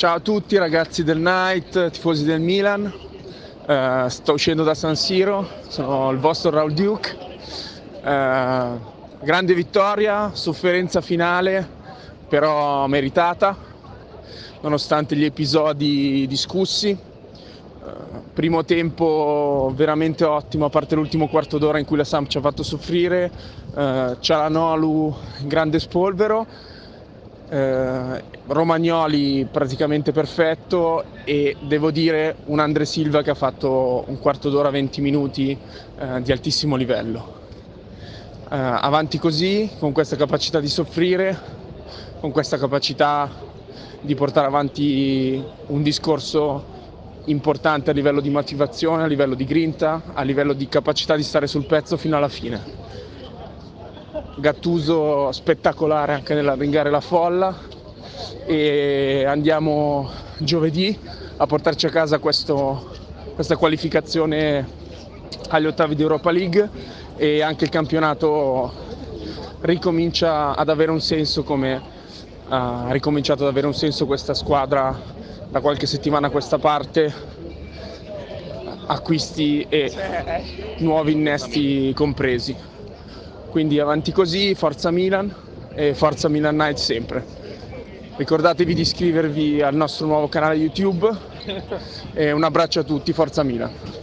Ciao a tutti ragazzi del Night, tifosi del Milan. Sto uscendo da San Siro, sono il vostro Raul Duke. Grande vittoria, sofferenza finale, però meritata, nonostante gli episodi discussi. Primo tempo veramente ottimo, a parte l'ultimo quarto d'ora in cui la Samp ci ha fatto soffrire. Çalhanoğlu grande spolvero. Romagnoli praticamente perfetto e devo dire un André Silva che ha fatto un quarto d'ora, 20 minuti di altissimo livello. Avanti così, con questa capacità di soffrire, con questa capacità di portare avanti un discorso importante a livello di motivazione, a livello di grinta, a livello di capacità di stare sul pezzo fino alla fine. Gattuso spettacolare anche nell'arringare la folla, e andiamo giovedì a portarci a casa questa qualificazione agli ottavi di Europa League, e anche il campionato ricomincia ad avere un senso, come ha ricominciato ad avere un senso questa squadra da qualche settimana a questa parte, acquisti e nuovi innesti compresi. Quindi avanti così, forza Milan e forza Milan Night sempre. Ricordatevi di iscrivervi al nostro nuovo canale YouTube e un abbraccio a tutti, forza Milan.